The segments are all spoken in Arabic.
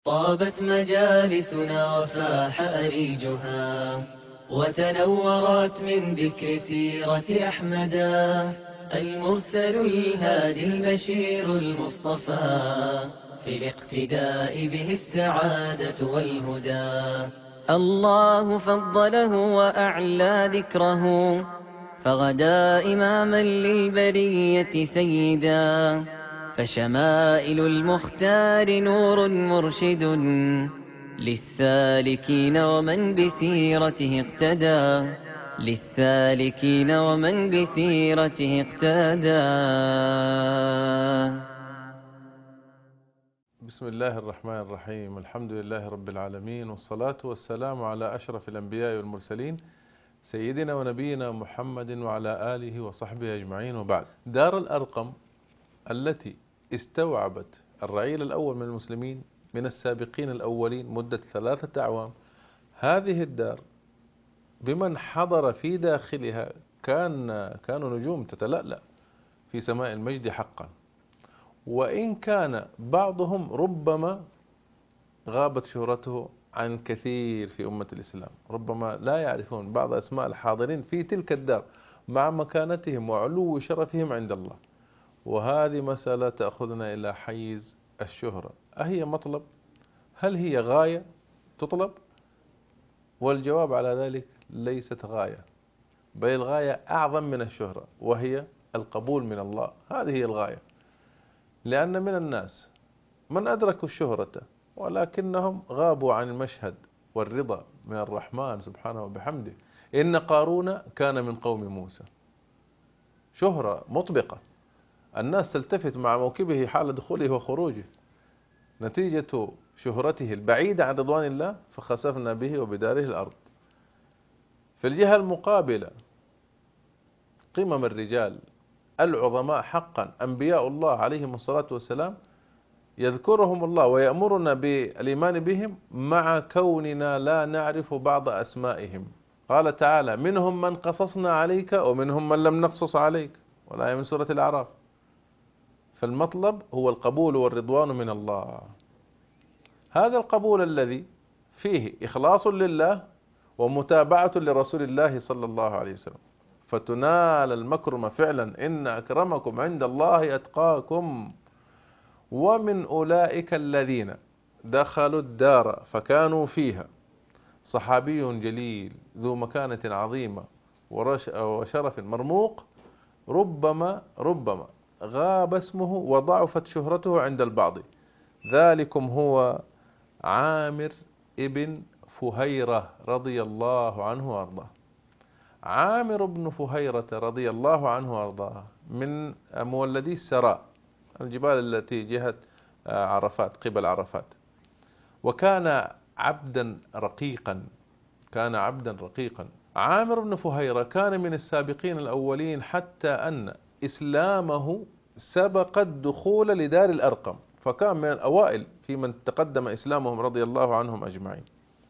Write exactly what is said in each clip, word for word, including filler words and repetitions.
طابت مجالسنا وفاح أريجها، وتنورت من ذكر سيرة أحمدا المرسل الهادي البشير المصطفى، في الاقتداء به السعادة والهدى. الله فضله وأعلى ذكره، فغدا إماما للبرية سيدا، فشمائل المختار نور مرشد للسالكين ومن بسيرته اقتدى، للسالكين ومن بسيرته اقتدى. بسم الله الرحمن الرحيم. الحمد لله رب العالمين، والصلاة والسلام على أشرف الأنبياء والمرسلين سيدنا ونبينا محمد وعلى آله وصحبه أجمعين، وبعد. دار الأرقم التي استوعبت الرعيل الأول من المسلمين من السابقين الأولين مدة ثلاثة أعوام، هذه الدار بمن حضر في داخلها كان كانوا نجوم تتلألأ في سماء المجد حقا، وإن كان بعضهم ربما غابت شهرته عن كثير في أمة الإسلام، ربما لا يعرفون بعض أسماء الحاضرين في تلك الدار مع مكانتهم وعلو شرفهم عند الله. وهذه مسألة تأخذنا إلى حيز الشهرة. أهي مطلب؟ هل هي غاية تطلب؟ والجواب على ذلك ليست غاية، بل الغاية أعظم من الشهرة، وهي القبول من الله. هذه هي الغاية، لأن من الناس من أدركوا الشهرة ولكنهم غابوا عن المشهد والرضا من الرحمن سبحانه وبحمده. إن قارون كان من قوم موسى، شهرة مطبقة، الناس تلتفت مع موكبه حال دخوله وخروجه، نتيجة شهرته البعيدة عن رضوان الله فخسفنا به وبداره الأرض. في الجهة المقابلة قمم الرجال العظماء حقا أنبياء الله عليهم الصلاة والسلام، يذكرهم الله ويأمرنا بالإيمان بهم مع كوننا لا نعرف بعض أسمائهم. قال تعالى: منهم من قصصنا عليك ومنهم من لم نقصص عليك، والآية من سورة الأعراف. فالمطلب هو القبول والرضوان من الله، هذا القبول الذي فيه إخلاص لله ومتابعة لرسول الله صلى الله عليه وسلم، فتنال المكرمة فعلا. إن أكرمكم عند الله أتقاكم. ومن أولئك الذين دخلوا الدار فكانوا فيها صحابي جليل ذو مكانة عظيمة وشرف مرموق، ربما ربما غاب اسمه وضعفت شهرته عند البعض. ذلكم هو عامر ابن فهيرة رضي الله عنه وارضاه. عامر بن فهيرة رضي الله عنه وارضاه من مولدي السراء، الجبال التي جهة عرفات، قبل عرفات. وكان عبدا رقيقا، كان عبدا رقيقا. عامر بن فهيرة كان من السابقين الأولين، حتى أن إسلامه سبق الدخول لدار الأرقم، فكان من الأوائل في من تقدم إسلامهم رضي الله عنهم أجمعين.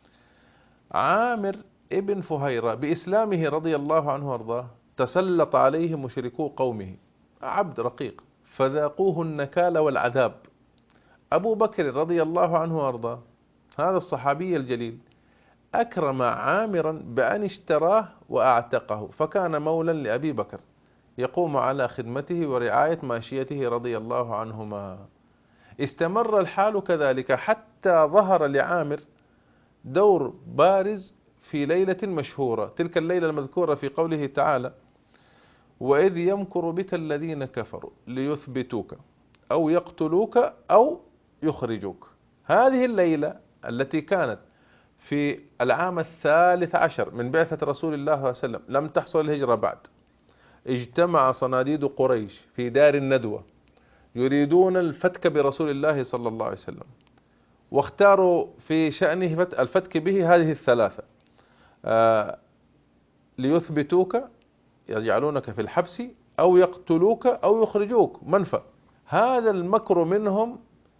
عامر ابن فهيرة بإسلامه رضي الله عنه وارضاه تسلط عليه مشركو قومه، عبد رقيق، فذاقوه النكال والعذاب. أبو بكر رضي الله عنه وارضاه هذا الصحابي الجليل أكرم عامرا بأن اشتراه وأعتقه، فكان مولا لأبي بكر يقوم على خدمته ورعاية ماشيته رضي الله عنهما. استمر الحال كذلك حتى ظهر لعامر دور بارز في ليلة مشهورة، تلك الليلة المذكورة في قوله تعالى: وإذ يمكر بك الذين كفروا ليثبتوك أو يقتلوك أو يخرجوك. هذه الليلة التي كانت في العام الثالث عشر من بعثة رسول الله صلى الله عليه وسلم، لم تحصل الهجرة بعد، اجتمع صناديد قريش في دار الندوة يريدون الفتك برسول الله صلى الله عليه وسلم، واختاروا في شأنه الفتك به هذه الثلاثة: آه ليثبتوك، يجعلونك في الحبس، أو يقتلوك أو يخرجوك منفى. هذا المكر منهم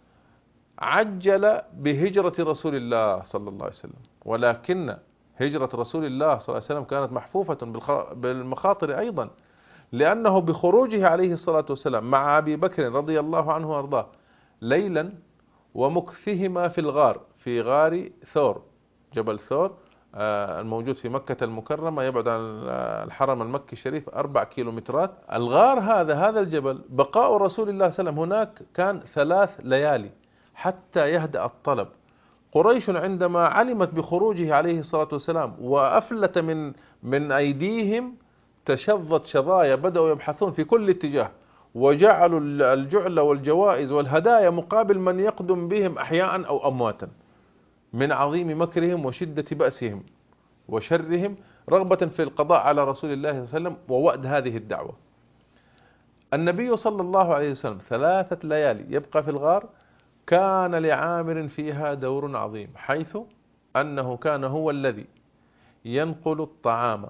عجل بهجرة رسول الله صلى الله عليه وسلم، ولكن هجرة رسول الله صلى الله عليه وسلم كانت محفوفة بالمخاطر أيضا، لأنه بخروجه عليه الصلاة والسلام مع أبي بكر رضي الله عنه وأرضاه ليلا ومكثهما في الغار، في غار ثور، جبل ثور الموجود في مكة المكرمة، يبعد عن الحرم المكي الشريف أربع كيلومترات. الغار هذا هذا الجبل بقاء رسول الله صلى الله عليه وسلم هناك كان ثلاث ليالي حتى يهدأ الطلب. قريش عندما علمت بخروجه عليه الصلاة والسلام وأفلت من من أيديهم تشظت شظايا، بدأوا يبحثون في كل اتجاه، وجعلوا الجعل والجوائز والهدايا مقابل من يقدم بهم أحياء أو أمواتا، من عظيم مكرهم وشدة بأسهم وشرهم، رغبة في القضاء على رسول الله صلى الله عليه وسلم ووأد هذه الدعوة. النبي صلى الله عليه وسلم ثلاثة ليالي يبقى في الغار. كان لعامر فيها دور عظيم، حيث أنه كان هو الذي ينقل الطعام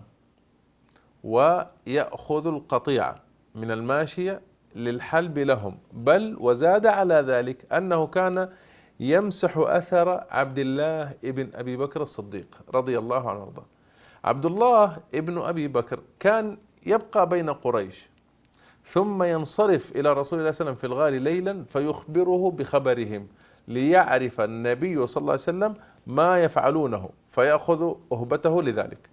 ويأخذ القطيع من الماشية للحلب لهم، بل وزاد على ذلك أنه كان يمسح أثر عبد الله ابن أبي بكر الصديق رضي الله عنه وارضاه. عبد الله ابن أبي بكر كان يبقى بين قريش، ثم ينصرف إلى رسول الله صلى الله عليه وسلم في الغار ليلا فيخبره بخبرهم، ليعرف النبي صلى الله عليه وسلم ما يفعلونه فيأخذ أهبته لذلك.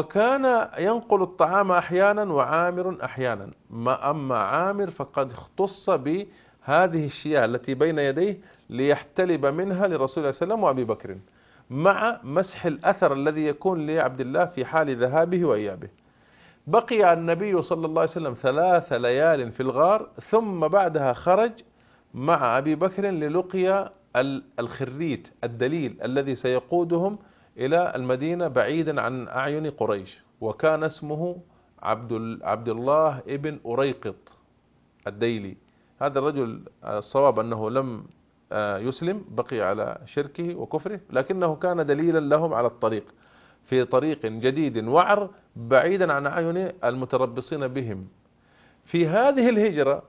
وكان ينقل الطعام أحيانا وعامر أحيانا، ما أما عامر فقد اختص بهذه الشياه التي بين يديه ليحتلب منها لرسول الله صلى الله عليه وسلم وأبي بكر، مع مسح الأثر الذي يكون لعبد الله في حال ذهابه وإيابه. بقي النبي صلى الله عليه وسلم ثلاث ليال في الغار، ثم بعدها خرج مع أبي بكر للقيا الخريت الدليل الذي سيقودهم إلى المدينة بعيدا عن أعين قريش، وكان اسمه عبد عبد الله ابن أريقط الديلي. هذا الرجل الصواب أنه لم يسلم، بقي على شركه وكفره، لكنه كان دليلا لهم على الطريق، في طريق جديد وعر بعيدا عن أعين المتربصين بهم. في هذه الهجرة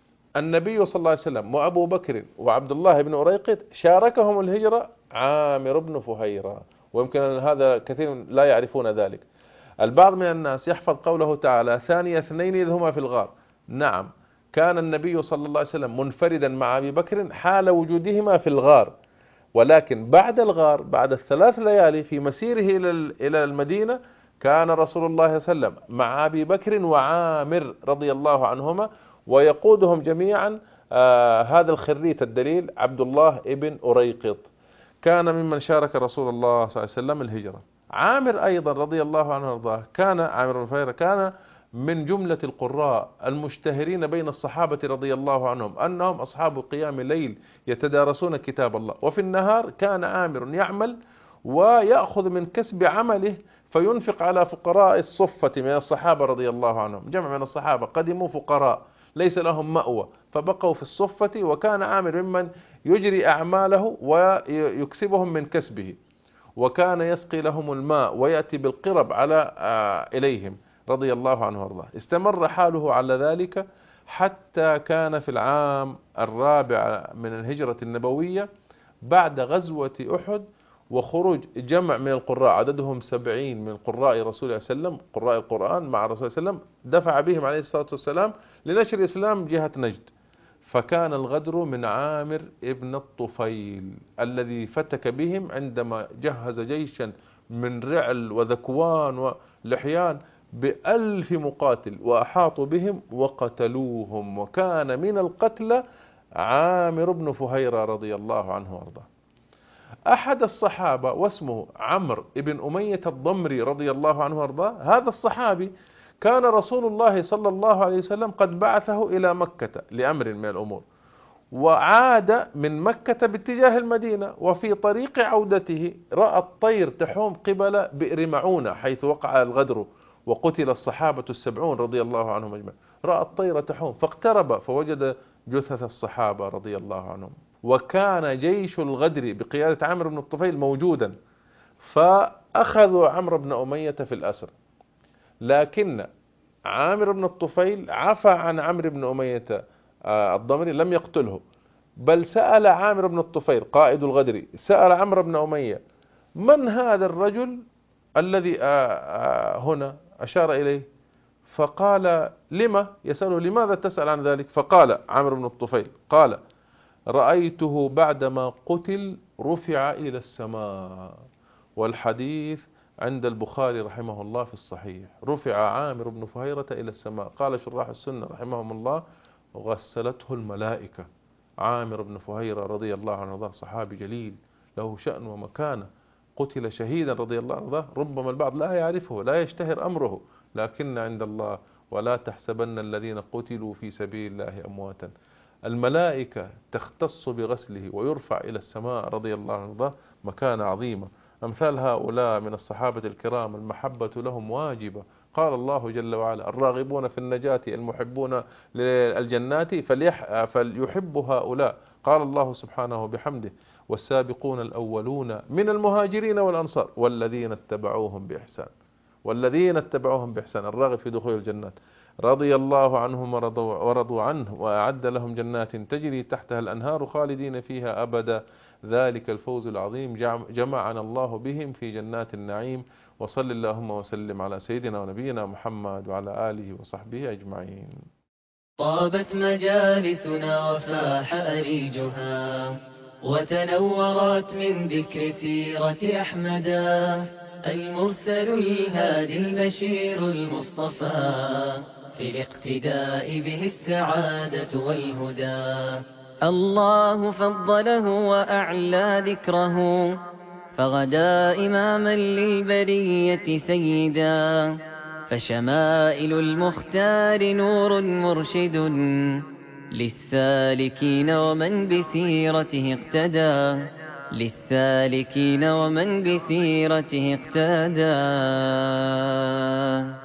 النبي صلى الله عليه وسلم وأبو بكر وعبد الله بن أريقط شاركهم الهجرة عامر بن فهيرة، ويمكن أن هذا كثير لا يعرفون ذلك. البعض من الناس يحفظ قوله تعالى ثاني اثنين إذ هما في الغار. نعم، كان النبي صلى الله عليه وسلم منفردا مع أبي بكر حال وجودهما في الغار، ولكن بعد الغار بعد الثلاث ليالي في مسيره إلى المدينة كان رسول الله صلى الله عليه وسلم مع أبي بكر وعامر رضي الله عنهما، ويقودهم جميعا آه هذا الخريت الدليل عبد الله ابن أريقط، كان ممن شارك رسول الله صلى الله عليه وسلم الهجرة. عامر أيضا رضي الله عنه وارضاه، كان عامر بن فهيرة كان من جملة القراء المشتهرين بين الصحابة رضي الله عنهم أنهم أصحاب قيام الليل يتدارسون كتاب الله، وفي النهار كان عامر يعمل ويأخذ من كسب عمله فينفق على فقراء الصفة من الصحابة رضي الله عنهم. جمع من الصحابة قدموا فقراء ليس لهم مأوى فبقوا في الصفة، وكان عامر ممن يجري أعماله ويكسبهم من كسبه، وكان يسقي لهم الماء ويأتي بالقرب على إليهم رضي الله عنه وارضاه. استمر حاله على ذلك حتى كان في العام الرابع من الهجرة النبوية بعد غزوة أحد وخروج جمع من القراء عددهم سبعين من قراء رسول الله صلى الله عليه وسلم، قراء القرآن مع الرسول صلى الله عليه وسلم، دفع بهم عليه الصلاة والسلام لنشر الإسلام جهة نجد. فكان الغدر من عامر ابن الطفيل الذي فتك بهم عندما جهز جيشا من رعل وذكوان ولحيان بألف مقاتل وأحاطوا بهم وقتلوهم، وكان من القتلى عامر بن فهيرة رضي الله عنه وارضاه. أحد الصحابة واسمه عمرو بن أمية الضمري رضي الله عنه وارضاه، هذا الصحابي كان رسول الله صلى الله عليه وسلم قد بعثه إلى مكة لأمر من الأمور، وعاد من مكة باتجاه المدينة، وفي طريق عودته رأى الطير تحوم قبل بئر معونة حيث وقع الغدر وقتل الصحابة السبعون رضي الله عنهم أجمعين. رأى الطير تحوم فاقترب فوجد جثث الصحابة رضي الله عنهم، وكان جيش الغدر بقيادة عمرو بن الطفيل موجودا، فأخذوا عمرو بن أمية في الأسر، لكن عامر بن الطفيل عفى عن عمرو بن أمية الضمري، لم يقتله، بل سأل عامر بن الطفيل قائد الغدر سأل عمرو بن أمية من هذا الرجل الذي هنا أشار إليه، فقال لما يسأله لماذا تسأل عن ذلك، فقال عامر بن الطفيل قال رأيته بعدما قتل رفع إلى السماء. والحديث عند البخاري رحمه الله في الصحيح. رفع عامر بن فهيرة إلى السماء. قال شراح السنة رحمهم الله: غسلته الملائكة. عامر بن فهيرة رضي الله عنه صحابي جليل له شأن ومكانة، قتل شهيدا رضي الله عنه. ربما البعض لا يعرفه، لا يشتهر أمره، لكن عند الله ولا تحسبن الذين قتلوا في سبيل الله أمواتا. الملائكة تختص بغسله ويرفع إلى السماء رضي الله عنه، مكانة عظيمة. أمثال هؤلاء من الصحابة الكرام المحبة لهم واجبة. قال الله جل وعلا: الراغبون في النجاة المحبون للجنات فليحب هؤلاء. قال الله سبحانه بحمده: والسابقون الأولون من المهاجرين والأنصار والذين اتبعوهم بإحسان. والذين اتبعوهم بإحسان، الراغب في دخول الجنات، رضي الله عنهم ورضوا, ورضوا عنه وأعد لهم جنات تجري تحتها الأنهار خالدين فيها أبدا، ذلك الفوز العظيم. جمعنا الله بهم في جنات النعيم. وصل اللهم وسلم على سيدنا ونبينا محمد وعلى آله وصحبه أجمعين. طابت مجالسنا وفاح أريجها، وتنورت من ذكر سيرة أحمدا، المرسل الهادي البشير المصطفى، في الاقتداء به السعادة والهدى. الله فضله وأعلى ذكره، فغدا إماما للبرية سيدا، فشمائل المختار نور مرشد للسالكين ومن بسيرته اقتدى، للسالكين ومن بسيرته اقتدى.